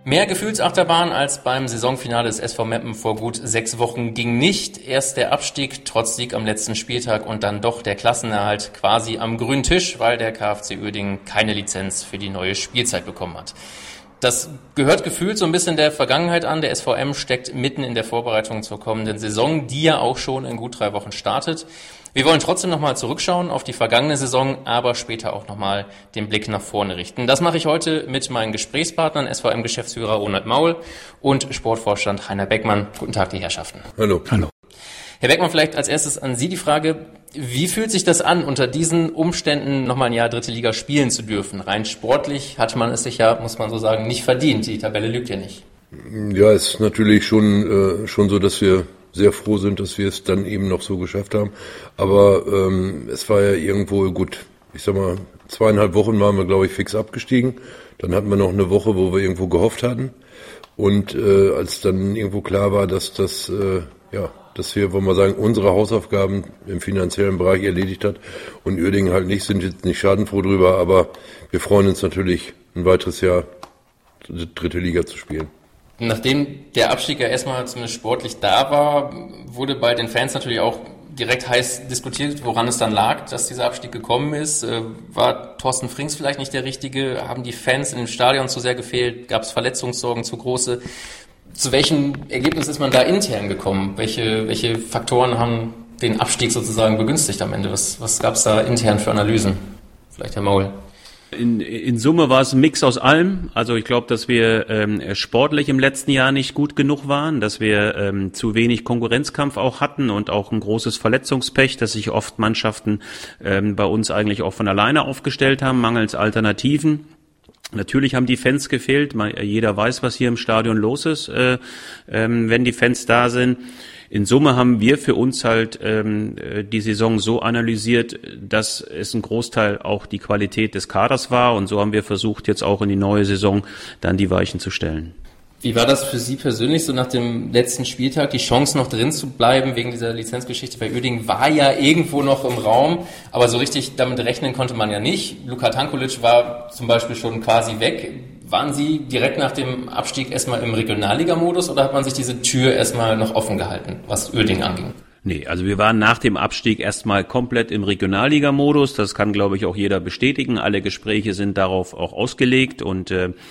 Mehr Gefühlsachterbahn als beim Saisonfinale des SV Meppen vor gut 6 Wochen ging nicht. Erst der Abstieg trotz Sieg am letzten Spieltag und dann doch der Klassenerhalt quasi am grünen Tisch, weil der KfC Uerdingen keine Lizenz für die neue Spielzeit bekommen hat. Das gehört gefühlt so ein bisschen der Vergangenheit an. Der SVM steckt mitten in der Vorbereitung zur kommenden Saison, die ja auch schon in gut 3 Wochen startet. Wir wollen trotzdem nochmal zurückschauen auf die vergangene Saison, aber später auch nochmal den Blick nach vorne richten. Das mache ich heute mit meinen Gesprächspartnern, SVM-Geschäftsführer Ronald Maul und Sportvorstand Heiner Beckmann. Guten Tag, die Herrschaften. Hallo. Hallo. Herr Beckmann, vielleicht als erstes an Sie die Frage, wie fühlt sich das an, unter diesen Umständen nochmal ein Jahr dritte Liga spielen zu dürfen? Rein sportlich hat man es sich ja, muss man so sagen, nicht verdient. Die Tabelle lügt ja nicht. Ja, es ist natürlich schon so, dass wir sehr froh sind, dass wir es dann eben noch so geschafft haben. Aber es war ja irgendwo gut. Ich sag mal, 2,5 Wochen waren wir, glaube ich, fix abgestiegen. Dann hatten wir noch eine Woche, wo wir irgendwo gehofft hatten. Und als dann irgendwo klar war, dass wir, wollen wir sagen, unsere Hausaufgaben im finanziellen Bereich erledigt hat und Uerdingen halt nicht, sind jetzt nicht schadenfroh drüber, aber wir freuen uns natürlich, ein weiteres Jahr dritte Liga zu spielen. Nachdem der Abstieg ja erstmal zumindest sportlich da war, wurde bei den Fans natürlich auch direkt heiß diskutiert, woran es dann lag, dass dieser Abstieg gekommen ist. War Thorsten Frings vielleicht nicht der Richtige? Haben die Fans in dem Stadion zu sehr gefehlt? Gab es Verletzungssorgen zu große? Zu welchem Ergebnis ist man da intern gekommen? Welche Faktoren haben den Abstieg sozusagen begünstigt am Ende? Was gab es da intern für Analysen? Vielleicht Herr Maul. In Summe war es ein Mix aus allem. Also ich glaube, dass wir sportlich im letzten Jahr nicht gut genug waren, dass wir zu wenig Konkurrenzkampf auch hatten und auch ein großes Verletzungspech, dass sich oft Mannschaften bei uns eigentlich auch von alleine aufgestellt haben, mangels Alternativen. Natürlich haben die Fans gefehlt. Jeder weiß, was hier im Stadion los ist, wenn die Fans da sind. In Summe haben wir für uns halt die Saison so analysiert, dass es ein Großteil auch die Qualität des Kaders war. Und so haben wir versucht, jetzt auch in die neue Saison dann die Weichen zu stellen. Wie war das für Sie persönlich, so nach dem letzten Spieltag? Die Chance noch drin zu bleiben wegen dieser Lizenzgeschichte bei Uerdingen war ja irgendwo noch im Raum, aber so richtig damit rechnen konnte man ja nicht. Luka Tankulic war zum Beispiel schon quasi weg. Waren Sie direkt nach dem Abstieg erstmal im Regionalliga-Modus oder hat man sich diese Tür erstmal noch offen gehalten, was Uerdingen anging? Nee, also wir waren nach dem Abstieg erstmal komplett im Regionalliga-Modus. Das kann, glaube ich, auch jeder bestätigen. Alle Gespräche sind darauf auch ausgelegt und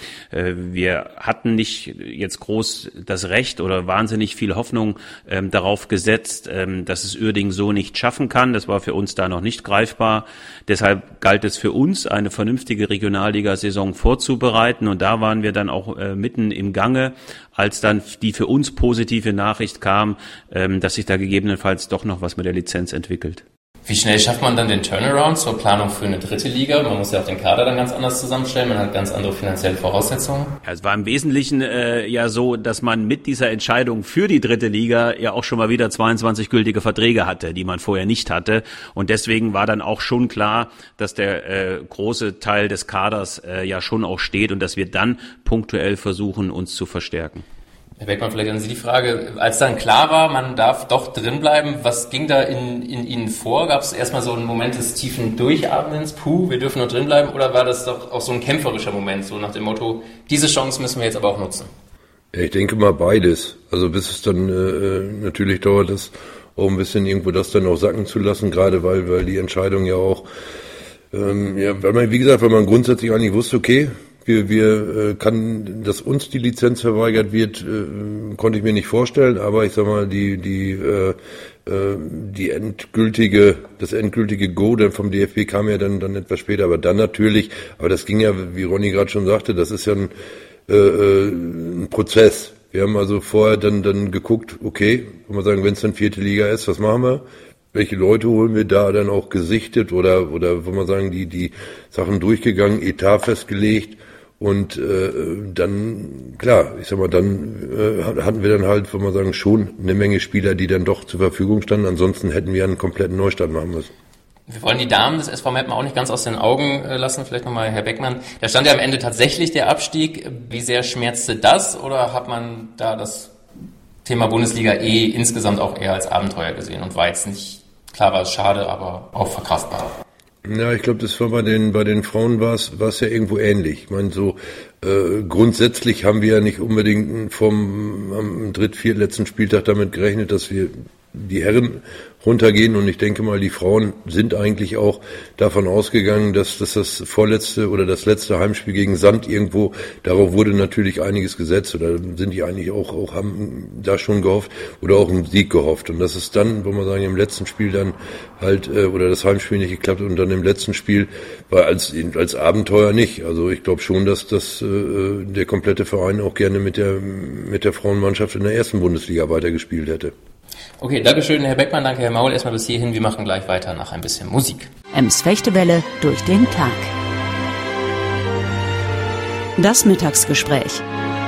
wir hatten nicht jetzt groß das Recht oder wahnsinnig viel Hoffnung darauf gesetzt, dass es Uerdingen so nicht schaffen kann. Das war für uns da noch nicht greifbar. Deshalb galt es für uns, eine vernünftige Regionalliga-Saison vorzubereiten und da waren wir dann auch mitten im Gange, als dann die für uns positive Nachricht kam, dass sich da gegebenenfalls doch noch was mit der Lizenz entwickelt. Wie schnell schafft man dann den Turnaround zur Planung für eine dritte Liga? Man muss ja auch den Kader dann ganz anders zusammenstellen, man hat ganz andere finanzielle Voraussetzungen. Ja, es war im Wesentlichen ja so, dass man mit dieser Entscheidung für die dritte Liga ja auch schon mal wieder 22 gültige Verträge hatte, die man vorher nicht hatte. Und deswegen war dann auch schon klar, dass der große Teil des Kaders ja schon auch steht und dass wir dann punktuell versuchen, uns zu verstärken. Herr Beckmann, vielleicht an Sie die Frage, als dann klar war, man darf doch drinbleiben, was ging da in Ihnen vor? Gab es erstmal so einen Moment des tiefen Durchatmens, wir dürfen noch drinbleiben, oder war das doch auch so ein kämpferischer Moment, so nach dem Motto, diese Chance müssen wir jetzt aber auch nutzen? Ja, ich denke mal beides. Also bis es dann natürlich dauert, das auch ein bisschen irgendwo das dann auch sacken zu lassen, gerade weil die Entscheidung ja auch, weil man grundsätzlich eigentlich wusste, okay, wir kann, dass uns die Lizenz verweigert wird, konnte ich mir nicht vorstellen, aber ich sag mal, das endgültige Go dann vom DFB kam ja dann etwas später, aber dann natürlich, aber das ging ja, wie Ronny gerade schon sagte, das ist ja ein Prozess. Wir haben also vorher dann geguckt, okay, kann man sagen, wenn es dann 4. Liga ist, was machen wir? Welche Leute holen wir da dann auch gesichtet oder wollen wir sagen, die Sachen durchgegangen, Etat festgelegt und dann, klar, ich sag mal, dann hatten wir dann halt, wollen wir sagen, schon eine Menge Spieler, die dann doch zur Verfügung standen. Ansonsten hätten wir einen kompletten Neustart machen müssen. Wir wollen die Damen des SV Meppen auch nicht ganz aus den Augen lassen. Vielleicht nochmal Herr Beckmann. Da stand ja am Ende tatsächlich der Abstieg. Wie sehr schmerzte das oder hat man da das Thema Bundesliga insgesamt auch eher als Abenteuer gesehen und war jetzt nicht, klar war es schade, aber auch verkraftbar? Ja, ich glaube, das war bei den Frauen war es ja irgendwo ähnlich. Ich meine, so grundsätzlich haben wir ja nicht unbedingt am viertletzten Spieltag damit gerechnet, dass wir die Herren runtergehen, und ich denke mal, die Frauen sind eigentlich auch davon ausgegangen, dass das vorletzte oder das letzte Heimspiel gegen Sand irgendwo, darauf wurde natürlich einiges gesetzt, oder sind die eigentlich auch haben da schon gehofft oder auch einen Sieg gehofft, und das ist dann, wo man sagen, im letzten Spiel dann halt oder das Heimspiel nicht geklappt, und dann im letzten Spiel war als Abenteuer nicht. Also ich glaube schon, dass der komplette Verein auch gerne mit der Frauenmannschaft in der ersten Bundesliga weitergespielt hätte. Okay, Dankeschön, Herr Beckmann, danke, Herr Maul. Erstmal bis hierhin. Wir machen gleich weiter nach ein bisschen Musik. Ems Fechtewelle durch den Tag. Das Mittagsgespräch.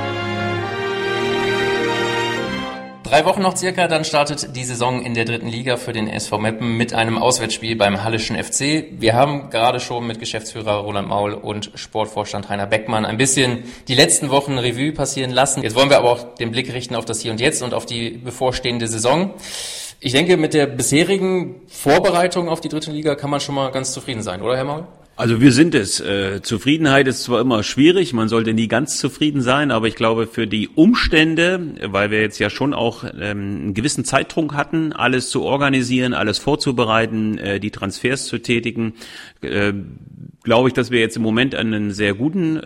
3 Wochen noch circa, dann startet die Saison in der 3. Liga für den SV Meppen mit einem Auswärtsspiel beim Hallischen FC. Wir haben gerade schon mit Geschäftsführer Roland Maul und Sportvorstand Heiner Beckmann ein bisschen die letzten Wochen Revue passieren lassen. Jetzt wollen wir aber auch den Blick richten auf das Hier und Jetzt und auf die bevorstehende Saison. Ich denke, mit der bisherigen Vorbereitung auf die 3. Liga kann man schon mal ganz zufrieden sein, oder Herr Maul? Also wir sind es. Zufriedenheit ist zwar immer schwierig, man sollte nie ganz zufrieden sein, aber ich glaube, für die Umstände, weil wir jetzt ja schon auch einen gewissen Zeitdruck hatten, alles zu organisieren, alles vorzubereiten, die Transfers zu tätigen, glaube ich, dass wir jetzt im Moment an einem sehr guten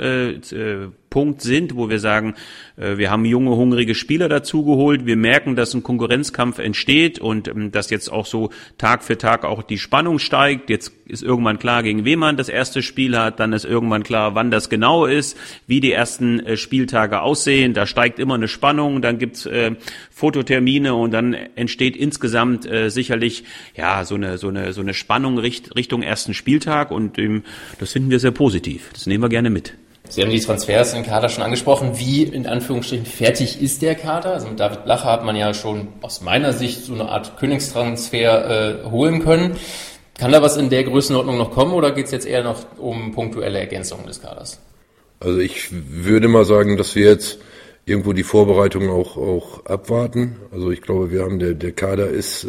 Punkt sind, wo wir sagen, wir haben junge, hungrige Spieler dazugeholt. Wir merken, dass ein Konkurrenzkampf entsteht und dass jetzt auch so Tag für Tag auch die Spannung steigt. Jetzt ist irgendwann klar, gegen wen man das erste Spiel hat. Dann ist irgendwann klar, wann das genau ist, wie die ersten Spieltage aussehen. Da steigt immer eine Spannung. Dann gibt's Fototermine und dann entsteht insgesamt sicherlich ja so eine Spannung Richtung ersten Spieltag, und das finden wir sehr positiv. Das nehmen wir gerne mit. Sie haben die Transfers im Kader schon angesprochen. Wie, in Anführungsstrichen, fertig ist der Kader? Also mit David Blacher hat man ja schon aus meiner Sicht so eine Art Königstransfer holen können. Kann da was in der Größenordnung noch kommen, oder geht es jetzt eher noch um punktuelle Ergänzungen des Kaders? Also ich würde mal sagen, dass wir jetzt irgendwo die Vorbereitung auch abwarten. Also ich glaube, wir haben der Kader ist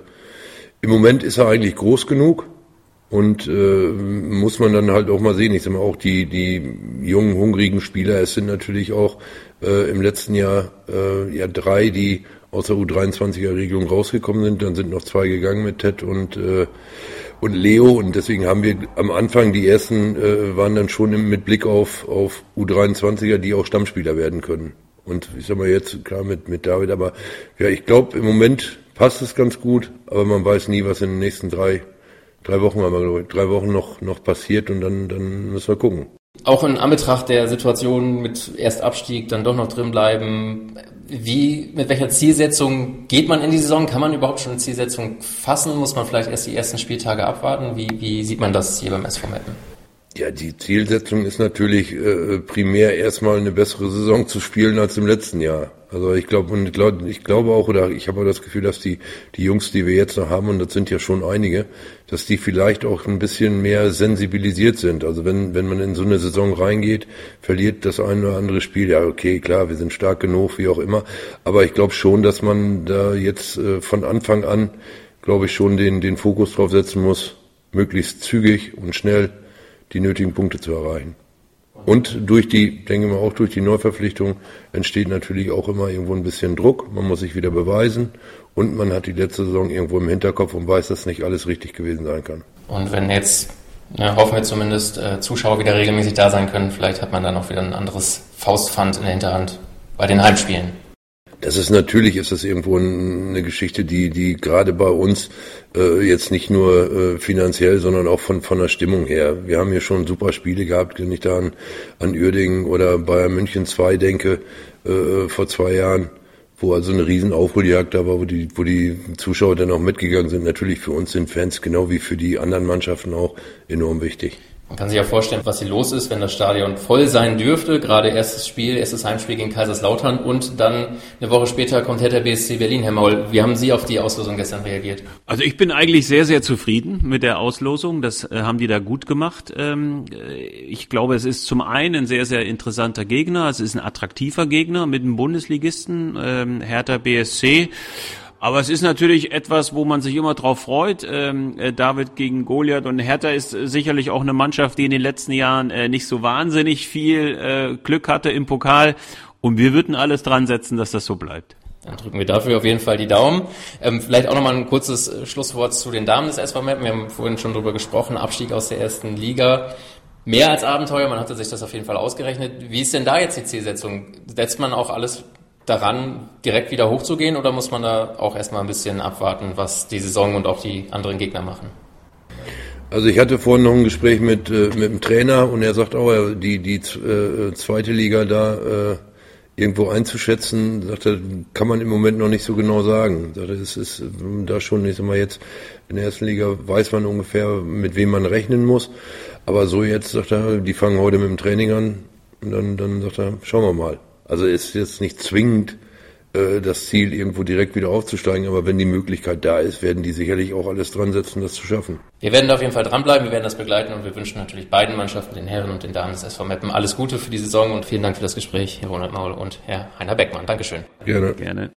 im Moment ist er eigentlich groß genug. Und muss man dann halt auch mal sehen. Ich sag mal, auch die jungen, hungrigen Spieler, es sind natürlich auch im letzten Jahr 3, die aus der U23er-Regelung rausgekommen sind. Dann sind noch 2 gegangen mit Ted und Leo. Und deswegen haben wir am Anfang, die ersten waren dann schon mit Blick auf U23er, die auch Stammspieler werden können. Und ich sag mal jetzt, klar mit David, aber ja, ich glaube, im Moment passt es ganz gut, aber man weiß nie, was in den nächsten 3 Wochen haben wir, glaube ich, 3 Wochen noch passiert, und dann müssen wir gucken. Auch in Anbetracht der Situation mit erst Abstieg, dann doch noch drin bleiben, mit welcher Zielsetzung geht man in die Saison? Kann man überhaupt schon eine Zielsetzung fassen? Muss man vielleicht erst die ersten Spieltage abwarten? Wie sieht man das hier beim SV Meppen? Ja, die Zielsetzung ist natürlich primär erstmal eine bessere Saison zu spielen als im letzten Jahr. Also ich glaube auch, oder ich habe auch das Gefühl, dass die Jungs, die wir jetzt noch haben, und das sind ja schon einige, dass die vielleicht auch ein bisschen mehr sensibilisiert sind. Also wenn man in so eine Saison reingeht, verliert das ein oder andere Spiel. Ja, okay, klar, wir sind stark genug, wie auch immer. Aber ich glaube schon, dass man da jetzt von Anfang an, glaube ich, schon den Fokus drauf setzen muss, möglichst zügig und schnell die nötigen Punkte zu erreichen. Und denke mal, auch durch die Neuverpflichtung entsteht natürlich auch immer irgendwo ein bisschen Druck. Man muss sich wieder beweisen, und man hat die letzte Saison irgendwo im Hinterkopf und weiß, dass nicht alles richtig gewesen sein kann. Und wenn jetzt, hoffen wir zumindest, Zuschauer wieder regelmäßig da sein können, vielleicht hat man dann auch wieder ein anderes Faustpfand in der Hinterhand bei den Heimspielen. Das ist irgendwo eine Geschichte, die gerade bei uns jetzt nicht nur finanziell, sondern auch von der Stimmung her. Wir haben hier schon super Spiele gehabt, wenn ich da an Uerdingen oder Bayern München 2 denke, vor 2 Jahren, wo also eine riesen Aufholjagd da war, wo die Zuschauer dann auch mitgegangen sind. Natürlich für uns sind Fans, genau wie für die anderen Mannschaften auch, enorm wichtig. Man kann sich ja vorstellen, was hier los ist, wenn das Stadion voll sein dürfte. Gerade erstes Heimspiel gegen Kaiserslautern, und dann eine Woche später kommt Hertha BSC Berlin. Herr Maul, wie haben Sie auf die Auslosung gestern reagiert? Also ich bin eigentlich sehr, sehr zufrieden mit der Auslosung. Das haben die da gut gemacht. Ich glaube, es ist zum einen ein sehr, sehr interessanter Gegner. Es ist ein attraktiver Gegner mit einem Bundesligisten, Hertha BSC. Aber es ist natürlich etwas, wo man sich immer drauf freut. David gegen Goliath, und Hertha ist sicherlich auch eine Mannschaft, die in den letzten Jahren nicht so wahnsinnig viel Glück hatte im Pokal. Und wir würden alles dran setzen, dass das so bleibt. Dann drücken wir dafür auf jeden Fall die Daumen. Vielleicht auch nochmal ein kurzes Schlusswort zu den Damen des SV Meppen. Wir haben vorhin schon drüber gesprochen, Abstieg aus der ersten Liga. Mehr als Abenteuer, man hatte sich das auf jeden Fall ausgerechnet. Wie ist denn da jetzt die Zielsetzung? Setzt man auch alles daran, direkt wieder hochzugehen, oder muss man da auch erstmal ein bisschen abwarten, was die Saison und auch die anderen Gegner machen? Also ich hatte vorhin noch ein Gespräch mit dem Trainer, und er sagt auch, die zweite Liga da irgendwo einzuschätzen, sagt er, kann man im Moment noch nicht so genau sagen. Sagt er, es ist da schon, ich sag mal, jetzt in der ersten Liga weiß man ungefähr, mit wem man rechnen muss. Aber so jetzt, sagt er, die fangen heute mit dem Training an, und dann sagt er, schauen wir mal. Also ist jetzt nicht zwingend das Ziel, irgendwo direkt wieder aufzusteigen, aber wenn die Möglichkeit da ist, werden die sicherlich auch alles dran setzen, das zu schaffen. Wir werden da auf jeden Fall dranbleiben, wir werden das begleiten, und wir wünschen natürlich beiden Mannschaften, den Herren und den Damen des SV Meppen, alles Gute für die Saison, und vielen Dank für das Gespräch, Herr Ronald Maul und Herr Heiner Beckmann. Dankeschön. Gerne. Gerne.